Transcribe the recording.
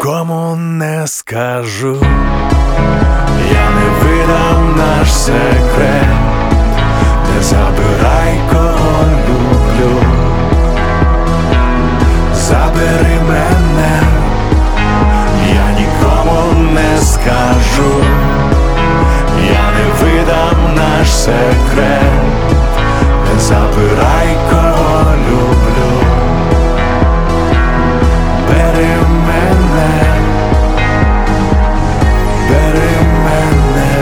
нікому не скажу, я не видам наш секрет, не забирай, кого люблю, забери мене, я нікому не скажу, я не видам наш секрет, не забирай, кого